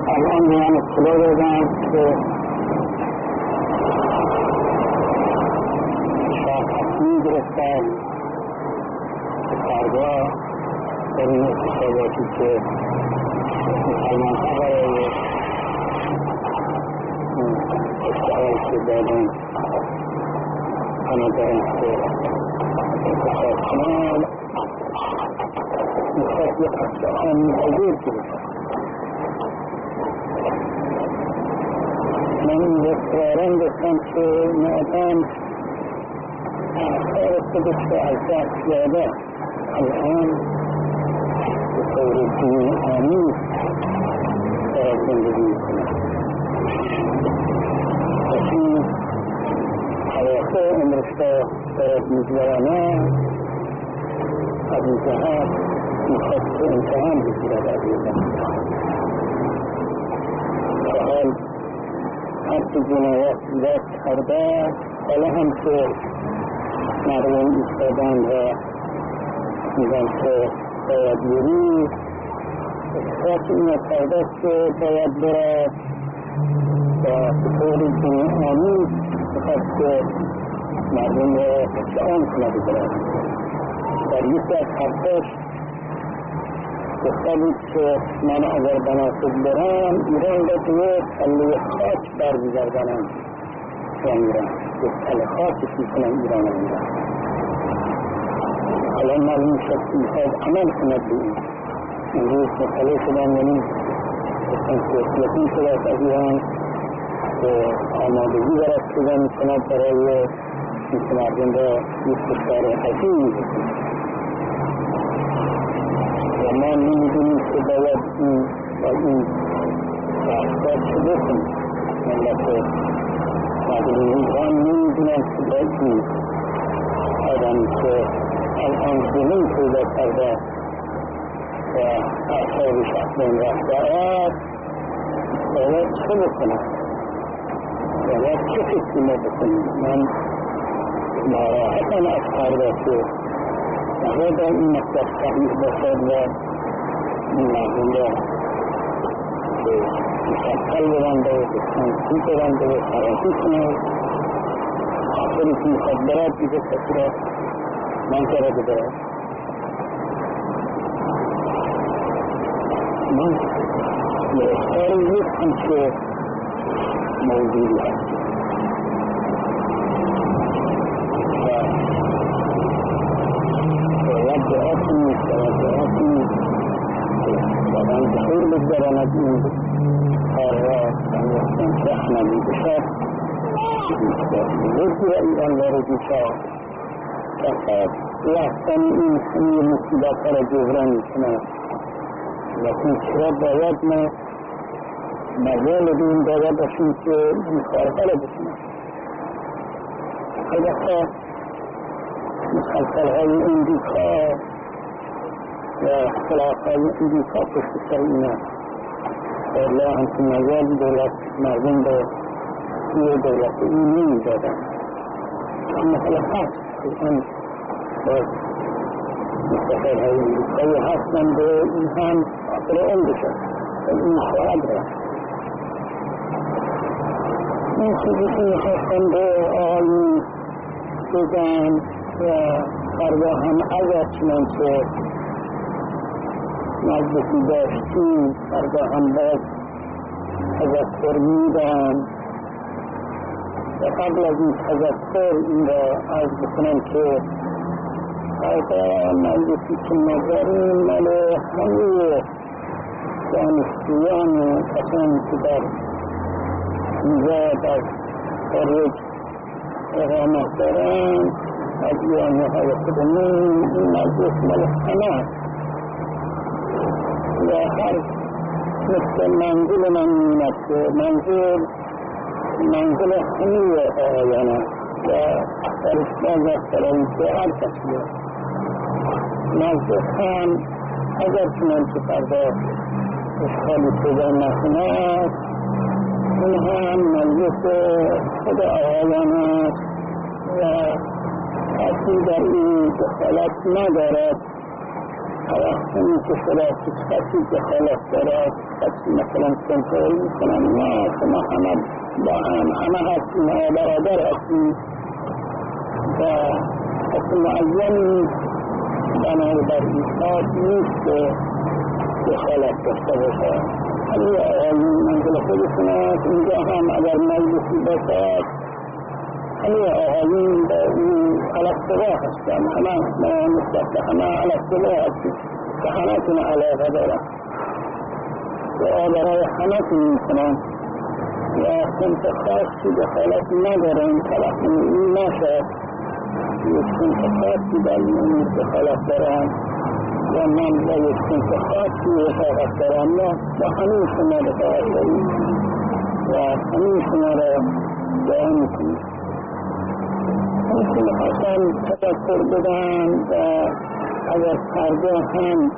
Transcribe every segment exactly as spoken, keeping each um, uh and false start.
الان میان اطلاع دادن که شاه تصمیم گرفتن که فردا در این اتفاقاتی که مسلمان ها برای اشتغال که دادن بنابراین که انتخاب کنن میخواد یک اصلاحان حضور گرفتن. من اصرارا گفتم که مادام آثار خودش رو از دست داده الان به طور دین‌آمیز دارد زندگی میکنه. این حیاته عمرش را دارد میگذرانه. از این جهت میخواد که امتحان بگیرد از این سوال حتی جنایت ایراد کرده. حالا هم که مردم ایستادن و میگن که باید بری احساس اینو کرده که باید برد و به طور دین‌آمیز بخواد که مردم را اطلاعان کنه برد. در یکی از حرفاش گفته بود که من اگر بناسب برم ایران را توی تله خاک برگردانم و میرم یک تله خاکش میکنم ایران را میرم. حالا معلوم شد که میخواید عمل کند به این. امروز مطلع شدن یعنی گفتن که یقین شده از ایران که آمادگی برد شده میکند برای اینکه مردم را یک کشور عظیم بکنند. و ما نمیدونیم که باید این و این احساس شده کنیم. ملت مردم ایران نمیدونن که باید این آدمی که الان زمین پیدا کرده و اعصابش اصلا رفته است باید چه بکنم، باید چه فکری ما بکنیم. من ناراحتم از فردا که نباید این مطلب صحیح باشد و این مردم را که مسلسل برنده و بسنسی برنده و خراشی کنه. آخری که میخواد برد دیگه کسی را منطقه برد. من اختار یک همچه موضوعی هست باید دعا کنید باید دعا کنید که بدن بخیر بگذراند این کار را بمیستن که احمدی بشد بزرگی را ایران وارد میشد فقط رفتن این همه مصیبت ها را جبران میکند. لیکن چرا باید ما مجال دین باید باشیم که این کارها را بکنیم؟ البته مسلسل های امریکا و اختلاف های امریکا پشت سر این است. الله هم که مجال دولت مردم را توی دولت این نمی دادن. اما حالا هست الان باز مسلسل های امریکایی هستن به این هم خاطر اون بشد و این خواهد را این چیزی که میخواستن به آقایی بگن و فردا هم اگر چنانچه مجلسی داشتیم فردا هم باز تذکر میدن و قبل از این تذکر این را عرض بکنم که فردا مجلسی که نظریم مال همه دانشجویان و کسانی که در اینجا در خارج اقامت دارند از ایرانی های خودمون این مجلس مال همه و هر مثل منزل من میمد که منزل منزل همه آقایان است و درش باز است برای که هر کسی مجلس هم اگر چنانچه فردا اشکالی پیدا نکند این هم مجلس خود آقایان است و کسی در این دخالت ندارد توقعی که خلاف کسی که خلاف دارد کسی مثلا کنترل میکنن نه شما همه با هم همه هستیم همه برادر هستیم و کسی معین بنابر ایساد نیست که خلاف داشته باشه همه آقایون منزل خودشون هست اینجا هم اگر مجلسی باشد همه آقایون با این علاقه هستن همه ما نسبت همه علاقه هستیم که همه تون علاقه دارن و برای همه تون میکنن و سمت خاصی دخالت ندارن خلاف این نشد یک سمت خاصی در این دخالت دارن و من با یک سمت خاصی رفاقت دارم و همه شما رفاقت داریم و همه شما را دعا میکنیم همچنین حسن تذکر بدن و اگر فردا هم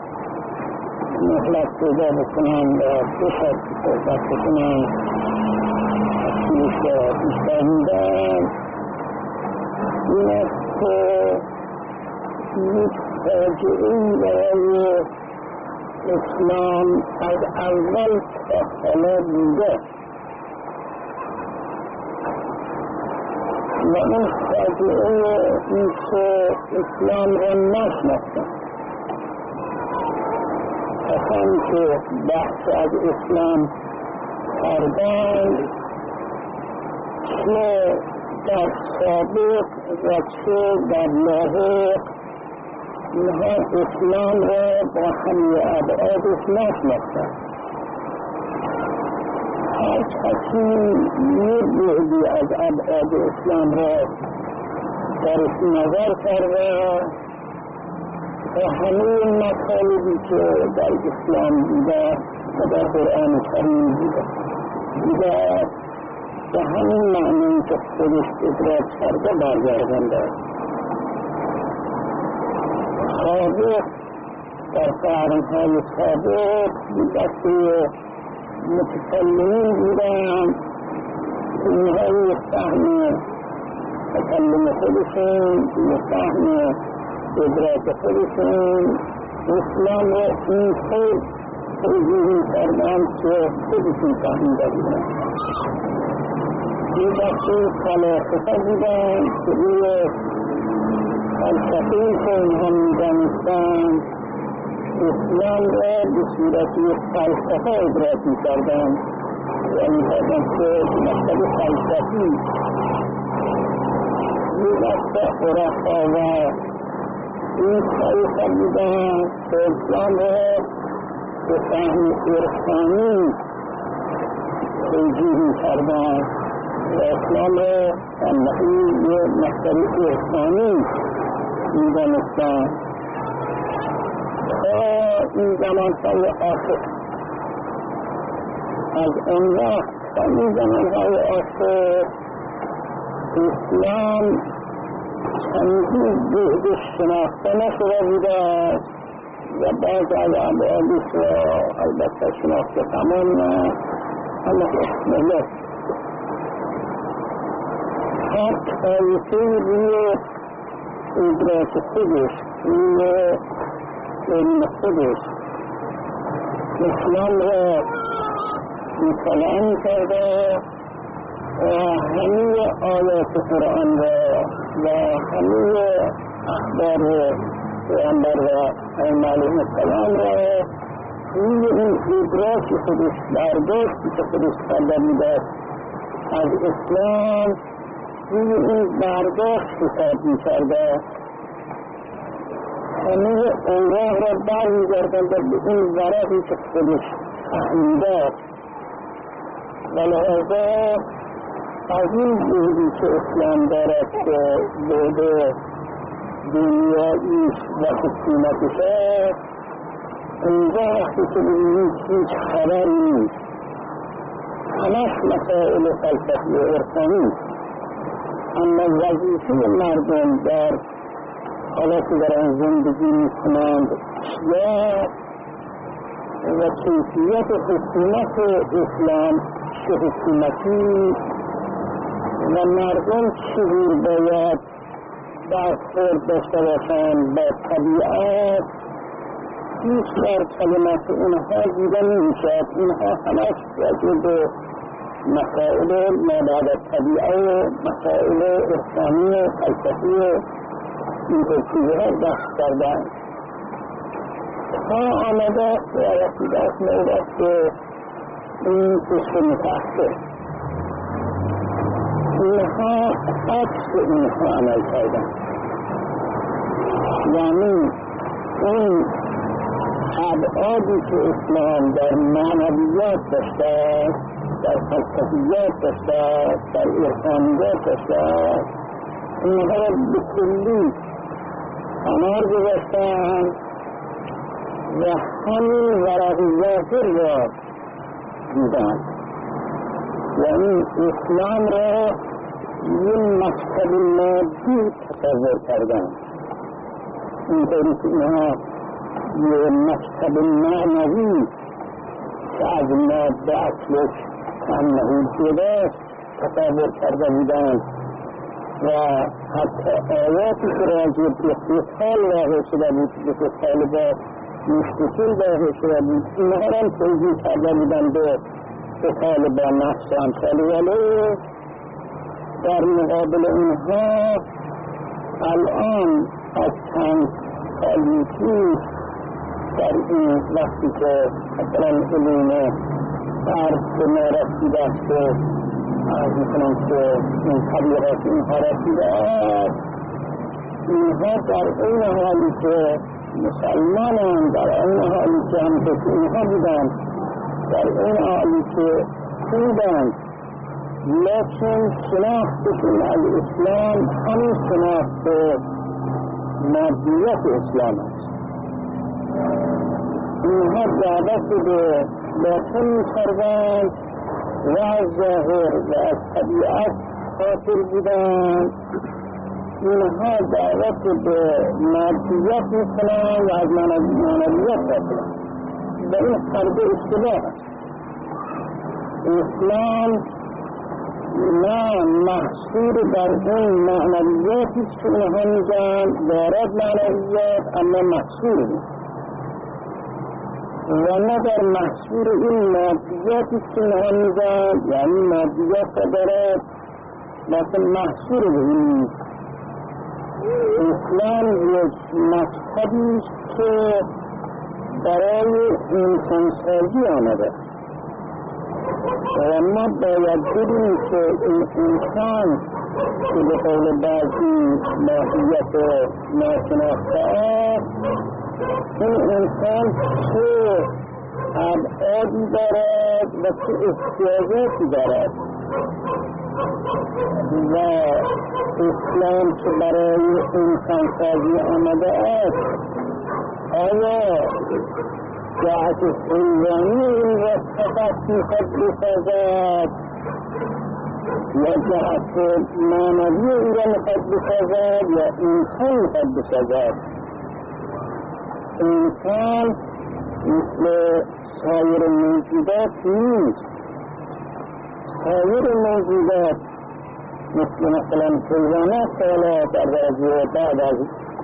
مهلت پیدا بکنن و بشد صحبت بکنن اصلیش را بیشتر میدن این است که یک فاجعه‌ای برای اسلام از اول تا حالا بوده و این فاجعه این که اسلام را نشناختن کسانی که بحث از اسلام کردند چه در سابق و چه در لاحق اینها اسلام را با همه ابعادش نشناختن هر کسی یک بعدی از ابعاد اسلام را درش نظر کرده و همه مطالبی که در اسلام بوده و در قرآن کریم بوده بوده و همین معنی که خودش ادراک کرده برگردنده سابق در قرنهای سابق بودسته متکلمین بودن اینها یک فهم تکلم خودشون یک فهم ادراک خودشون اسلام را این خود توضیح کردن که خودشون فهمیده بودن این دسته فلاسفه بودن که روی فلسفه‌ای که اینها می‌دانستند اسلام را به صورت یک فلسفه ادراک می‌کردند و می‌کردند که مکتب فلسفی یک دسته عرفا و این طریقه بودند که اسلام را به فهم عرفانی توجیه می‌کردند و اسلام را از نحوی یک مکتب عرفانی می‌دانستند تا این زمانهای آخر از اون وقت تا این زمانهای آخر اسلام چندین بعد شناخته نشده بوده و بعض از ابعادش را البته شناخته تمام نه اما مهلت هر طایفه روی ادراک خودش روی علم خودش اسلام را مطالعه می‌کرده و همه آیات قرآن را و همه اخبار پیامبر و علیه السلام را روی این ادراک خودش برداشتی که خودش کرده بوده از اسلام روی این برداشت حساب می‌کرده همه اوراق را برمیگردند به این ورقی که خودش فهمیده و لحاظا از این بعدی که اسلام دارد که بعد دنیاییش و حکومتش است اینجا وقتی که ببینید هیچ خبر نیست همش مسائل فلسفی و عرفانی اما وظیفه مردم در حالا که دارن زندگی میکنند یا و کیفیت حکومت اسلام چه حکومتی و مردم چجور باید برخورد داشته باشند با طبیعت تخصیص در کلمات اونها دیده نمیشد. اینها همش راجع به مسائل مابعد الطبیعه و مسائل عرفانی و فلسفی و اینطور چیزها بحث کردن تا آمده و رسیده است نوبت به این قشر متأخر. اینها عکس اینها عمل کردن، یعنی این ابعادی که اسلام در معنویات داشته، در فلسفیات داشته، در عرفانیات داشته، اینها را به کلی کنار گذاشتند و همین ورق ظاهر را دیدند. یعنی اسلام را یه مکتب مادی تصور کردند، اینطوری که اینها یه مکتب معنوی که از ماده اصلش انه جدا تصور کرده بودند و حتی آیاتی که راجع به قتال واقع شده بود، به قتال با مشرکین واقع شده بود، اینها را توضیح کرده بودند به قتال با نفس و امثال، ولی در مقابل اینها الان از چند سالی پیش در این وقتی که مثلا علوم عرض به ما رسیده است که عرض میکنم که این طبیعات اینها رسیده است، اینها در این حالی که مسلمانان، در این حالی که همچه که اینها بودند، در این حالی که خوبند، لیکن شناختشون از اسلام همین شناخت مادیت اسلام است. اینها دعوت به باطن می‌کردند و از ظاهر و از طبیعت خاطر بودند. اینها دعوت به مادیت می‌کنند و از معنویت خاطرند. و این فرد اشتباه است. اسلام نه محصور در این معنویاتی که اونها میگن دارد معنویات، اما محصور نیست، و نه در محصور این مادیاتی که اونها میگن، یعنی مادیات دارد لیکن محصور به این نیست. اسلام یک مکتبی است که برای انسانسازی آمده و ما باید بدونیم که این انسان که به قول بعضی ماهیت ناشناخته است، این انسان چه ابعادی دارد و چه احتیاجاتی دارد و اسلام که برای انسان سازی آمده است، آیا جهت حیوانی این را فقط میخواد بسازد یا جهت معنوی این را میخواد بسازد یا انسان میخواد بسازد؟ انسان مثل سایر موجودات نیست. سایر موجودات مثل مثلا حیوانات حالا در درجه بعد از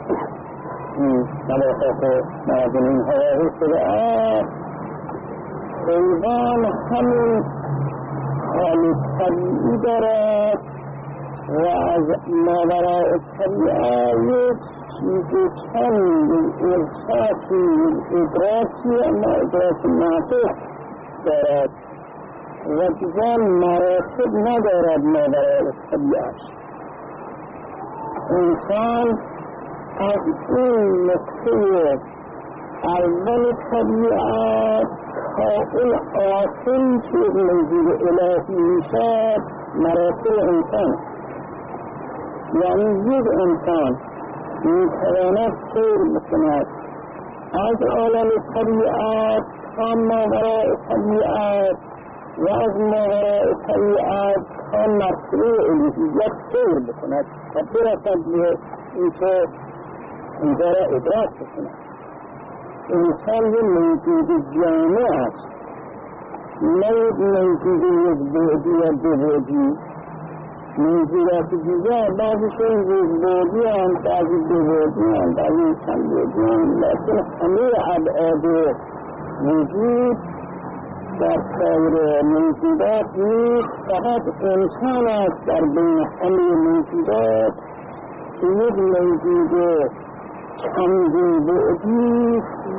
ملاقات نازنین هوایی شده است، حیوان همین حال طبیعی دارد و از ماورای طبیعه یک چیز چند احساسی ادراکی اما ادراک ناطق دارد و دیگر مراتب ندارد ماورای طبیعه. انسان از این نقطه اول طبیعت تا اون آخری که موجود الهی میشد مراتب انسان، یعنی یک انسان میتواند سیر بکند از عالم طبیعت تا ماورای طبیعت و از ماورای طبیعت تا مرتبه الهیت سیر بکند و برسد به اینکه اینجا را ادراک بکنند. انسان یه موجود جامع است، نه یک موجود یک بعدی یا دو بعدی. موجودات دیگر بعضشون روزبودی هم، بعضی دوبودی هم، بعضی چندبودی هم، لیکن همه ابعاد وجود در سایر موجودات نیست. فقط انسان است در بین همه موجودات که یک موجود چندین بعدی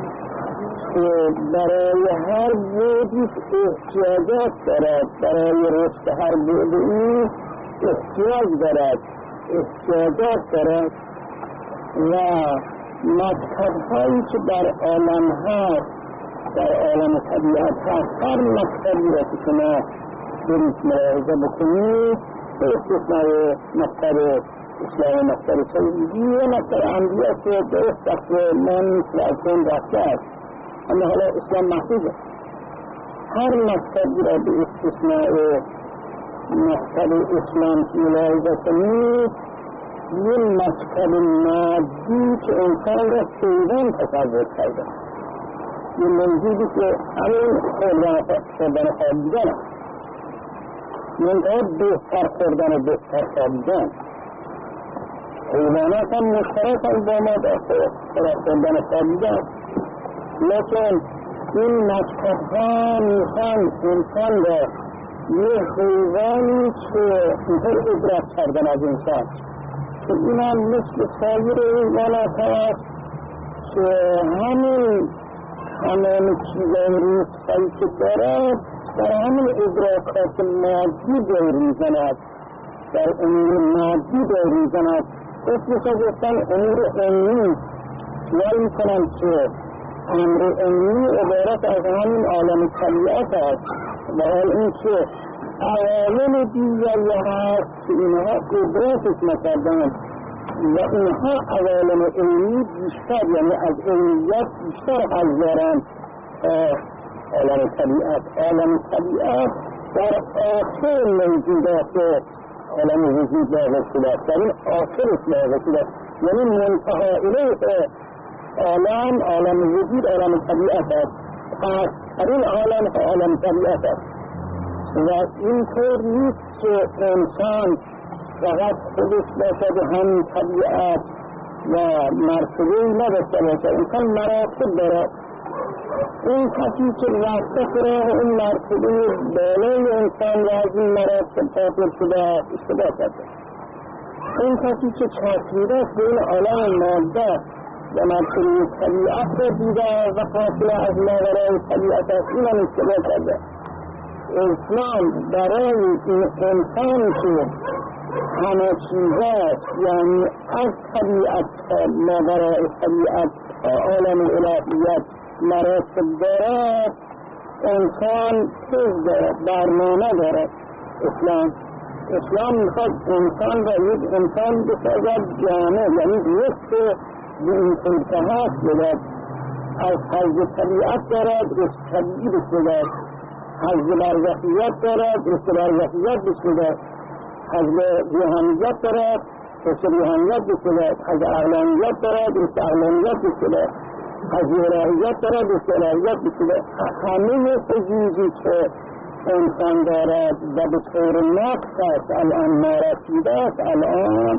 که برای هر بعدی احتیاجات دارد، برای رشد هر بعدی احتیاج دارد، احتیاجات دارد و مکتب هایی که در عالم هست، در عالم طبیعت هست، هر مکتبی را که شما برید ملاحظه بکنید به استثنای مکتب اسلام، مکتب سعودی و مکتب انبیا که درست دست من نیست و از اون رفته است، اما حالا اسلام محفوظ است. هر مکتبی را به استثنای مکتب اسلام که ملاحظه کنید یه مکتب مادی که انسان را پیوان تصور کرده، یه موجودی که همین خوردن خوابیدن است، منطقه بهتر خوردن و بهتر خوابیدن. حیوانات هم مشترک هم با ما در خوردن خوابیدن، لیکن این مکتب ها میخوان انسان را یه حیوانی که اینطور ادراک کردن از انسان که این هم مثل سایر حیوانات هست که همین همین چیزای ریختایی که دارد در همین ادراکات مادی دور میزند، در امور مادی دور میزند. اسمش از گفتن امور علمی خیال میکنم که امر علمی عبارت از همین عالم طبیعت است و حال این که عوالم دیگری هست که اینها قدرتش نکردن و اینها عوالم علمی بیشتر، یعنی از علمیت بیشتر حظ دارند عالم طبیعت. عالم طبیعت در آخر موجودات عالم وجود واقع شده است، در این آخرش واقع شده است، یعنی منتها الیه عالم عالم وجود عالم طبیعت است، پس در این عالم عالم طبیعت است و اینطور نیست که انسان فقط خودش باشد و همین طبیعت و مرتبه‌ای نداشته باشد. انسان مراتب دارد، این کسی که رفته کرده این مرتبه بالای انسان و از این مراتب قادر شده اشتباه کرده. این کسی که چسبیده است به این عالم ماده و مرتبه طبیعت را دیده و فاصله از ماورای طبیعت است، این هم اشتباه کرده. اسلام برای این انسان که همه چیز است، یعنی از طبیعت تا ماورای طبیعت تا عالم الهیت مراتب دارد، انسان چیز دارد، برنامه دارد. اسلام اسلام میخواد انسان را یک انسان بسازد جامع، یعنی رشد به این طریقه هست بدد، از حض طبیعت دارد رشد طبیعی بسازد، حض برزخیت دارد رشد برزخیت بسازد، حض روحانیت دارد رشد روحانیت بسازد، حض عقلانیت دارد رشد عقلانیت بسازد، از الهیت دارد و الهیت بسیده. همه فضیزی که انسان دارد و به طور نقص است الان نارسیده است، الان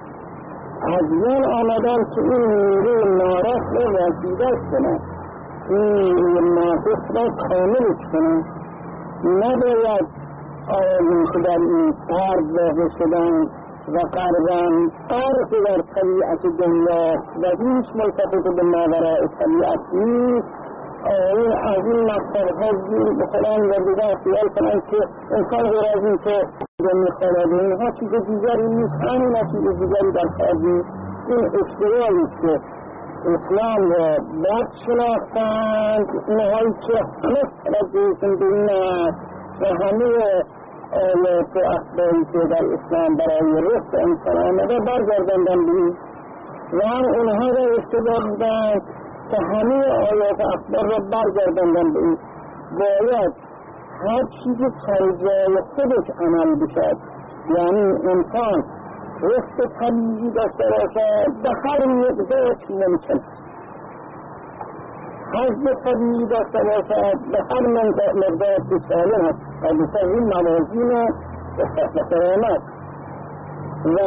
از یان آمدن که این نیروی نارس را رسیده کنند، این نیروی ناقص را کاملش کنند. نباید آیین که در این فرد واقع شدن و قربان عرض در طبیعت دنیا و هیچ ملتفت به ماورای طبیعت نیست. این از این مقصدها زیر بخورن و دیگر خیال کنن که انسان غیر از این که دنیا خواهد اینها چیز دیگری نیست، همین چیز دیگری در خواهدی. این اشتراعی که اسلام را بد شناختند، اینهایی که همه توجهشون به این است و همه آیات و اخباری که در اسلام برای رشد انسان آمده برگرداندن به و هم اونها را اشتباه بودند که همه آیات و اخبار را برگرداندن به این. باید هر چیز سر جای خودش عمل بشد، یعنی انسان رشد طبیعی داشته باشد به هر مقدار که ممکن، حض طبیعی داشته باشد به هر مقدار که سالم است و بسر این موازین و سلامت. و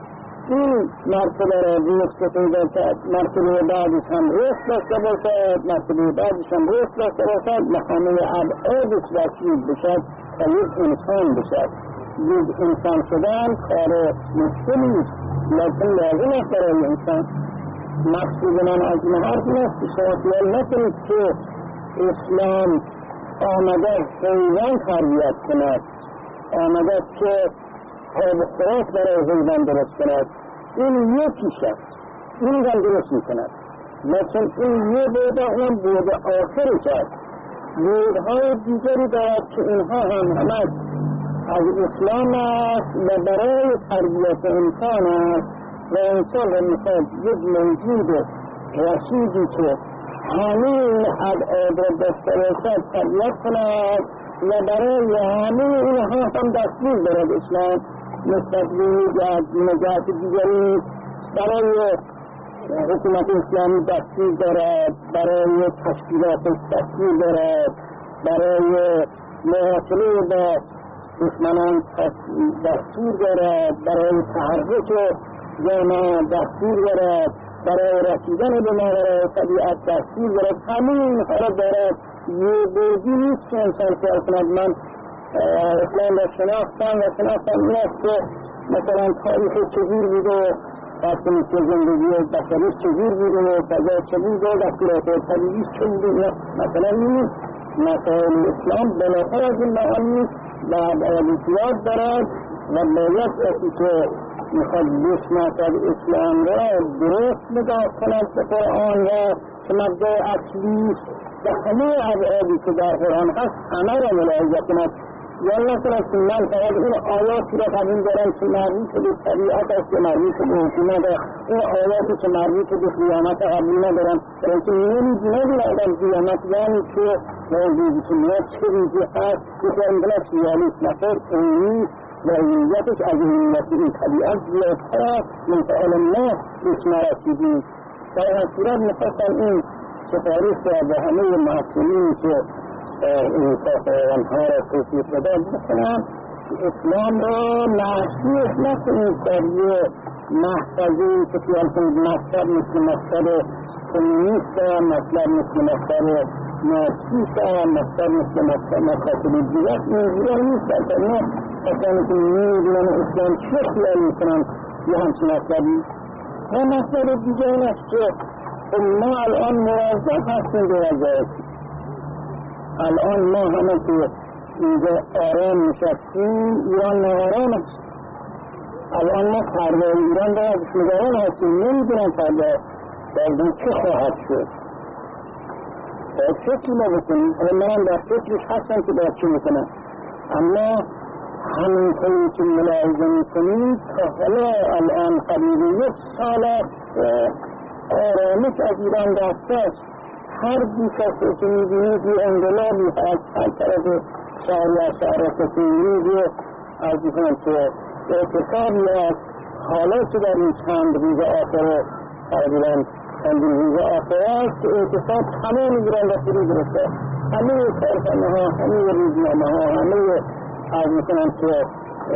این مرتبه را رشد پیدا کرد، مرتبه بعدش هم رشد داشته باشد، مرتبه بعدش هم رشد داشته باشد و همه ابعادش وسیع بشد تا یک انسان بشد. یک انسان شدن کار مشکلی نیست، لیکن لازم است برای انسان. مقصود من از این حرف نیست که شما خیال نکنید که اسلام آمده حیوان تربیت کند، آمده که آب خوراک برای حیوان درست کند. این یکیش است، این هم درست میکند، لیکن این یه بوده هم بوده آخرش است. بودهای دیگری دارد که اینها هم همه از اسلام است و برای تربیت انسان است و انسان را میخواد یک موجود رشیدی که همه این ابعاد را داشته باشد تربیت کند و برای همه اینها هم دستور دارد اسلام. نسبت به نجات دیگری برای حکومت اسلامی دستور دارد، برای تشکیلات دستور دارد، برای مواصله با دشمنان دستور دارد، برای تحرک جامعه دستور دارد، برای رسیدن به ماورای طبیعت دستور دارد. همه اینها را دارد. یه بودی نیست که انسان خیال کند من اسلام را شناختم و شناختم این است که مثلا تاریخ چجور بوده، دستمی که زندگی بشری چجور بوده، فضا چجور بوده، دستورات طبیعی چجور بوده. مثلا این مسائل اسلام بلاتر از این معانی و ابعادیات دارد و باید اسی که میخواد بشناسد اسلام را درست نگاه کند به قرآن را که مبدأ اصلی و همه ابعادی که در قرآن هست همه را ملاحظه کند. یالله کنید که من فقط این آیاتی را قبول دارم که مربوط به طبیعت است که مربوط به حکومت است، این آیاتی که مربوط به قیامت قبول ندارم، برای که نمیدونه آدم قیامت یعنی که موجودی که میاد چه ریزی هست که امدلت خیالیست نفر اونی و حیویتش از حیویت این طبیعت زیادتر است منتقال ما اسم رسیدیم. در هر صورت میخواستم این سفارش را به همه محسنین که این آنها را توصیف بداد بکنم که اسلام را محسوس نکنید در یه محفظه‌ای که خیال کنید مطلب مثل مطلب کمونیست مطلب مثل مطلب نارسیست مطلب مثل مطلب مکاتب دیگر اینجور نیست. در نه کسانی که میدونن اسلام چه خیال میکنن یه همچین مطلبی و مطلب دیگر این است که ما الان موظف هستیم به وظایفی. الان ما همه که اینجا آرام نشستیم ایران ناآرام است. الان ما فردا ایران را نگران هستیم، نمیدونم فردا در چه خواهد شد. باید فکر ما بکنیم. من در فکرش هستم که باید چه میکنم، اما همین طوری که ملاحظه میکنیم تا حالا الان قریب یک سال آرامش از ایران رفته است. هر بیشتر که میبینید یه انقلابی هست هر طرف شهری از شهر کسیمی از دیدن که اعتصابی هست. حالا که در این چند روز آخر تقریبا چند روز آخر است که اعتصاب تمام ایران را فرو گرفته. همه کارخانه ها، همه روزنامه ها، همه از میکنم که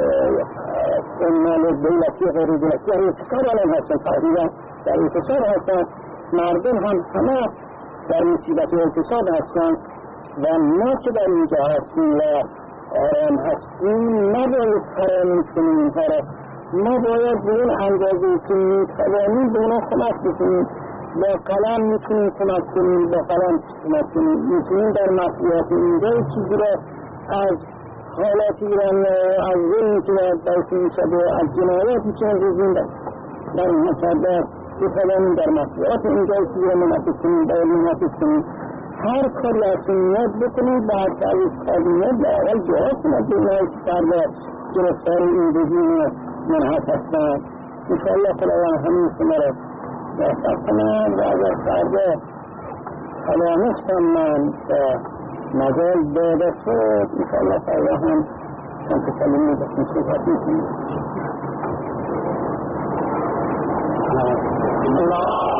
عمال دولتی و غیر دولتی در اعتصاب الان هستن، تقریبا در اعتصاب هستن. مردم هم همه در مصیبت اعتصاب هستند و ما که در اینجا هستیم و آرام هستیم نباید فراموش کنیم اینها را. ما باید به اون اندازه که میتوانیم به اونا کمک بکنیم. با قلم میتونیم کمک کنیم، با قلم کمک کنیم، میتونیم در مسئولیت اینجا چیزی را از حالات ایرانی از ظلمی که باعث میشد و از جنایاتی که امروز در اینها کرده بتوانیم در مسئولیت اینجا چیزی را منعکس کنیم، باید منعکس کنیم. هر کاری از نیت بکنید، بعد از کاری نیت به اول جواب کنید به اینهایی که فردا گرفتار این رژیم منحط هستند. انشاءالله خداوند همین شما را موفق کنند و اگر فردا توانستم من و مجال داده شد انشاءالله فردا هم چند تا کلمه بسیم صحبت میکنیم. الله